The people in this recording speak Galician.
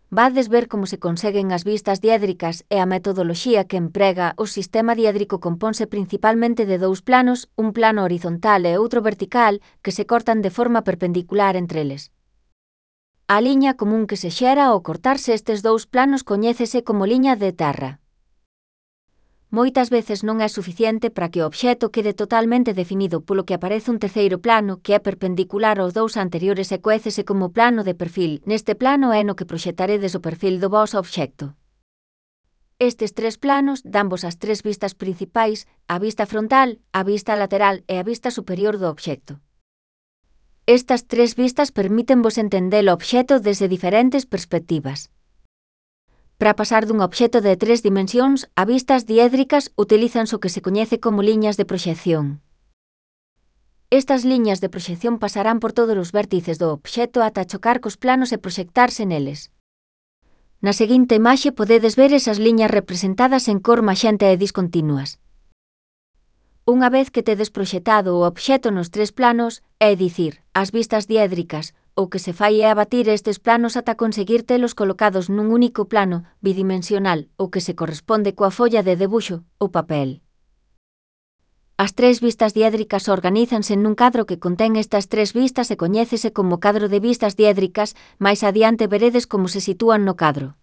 Vades ver como se conseguen as vistas diédricas e a metodoloxía que emprega o sistema diédrico componse principalmente de dous planos, un plano horizontal e outro vertical, que se cortan de forma perpendicular entre eles. A liña común que se xera ao cortarse estes dous planos coñécese como liña de terra. Moitas veces non é suficiente para que o obxecto quede totalmente definido, polo que aparece un terceiro plano que é perpendicular aos dous anteriores e coécese como plano de perfil. Neste plano é no que proxectaredes o perfil do voso obxecto. Estes tres planos danvos as tres vistas principais, a vista frontal, a vista lateral e a vista superior do obxecto. Estas tres vistas permítenvos entender o obxecto desde diferentes perspectivas. Para pasar dun obxecto de 3 dimensións a vistas diédricas utilízanse o que se coñece como liñas de proxección. Estas liñas de proxección pasarán por todos os vértices do obxecto ata chocar cos planos e proxectarse neles. Na seguinte imaxe podedes ver esas liñas representadas en cor maxenta e discontinuas. Unha vez que tedes proxectado o obxecto nos tres planos, é dicir, as vistas diédricas, o que se fai é abatir estes planos ata conseguir telos colocados nun único plano bidimensional, o que se corresponde coa folla de debuxo, o papel. As tres vistas diédricas organízanse nun cadro que contén estas tres vistas e coñécese como cadro de vistas diédricas. Máis adiante veredes como se sitúan no cadro.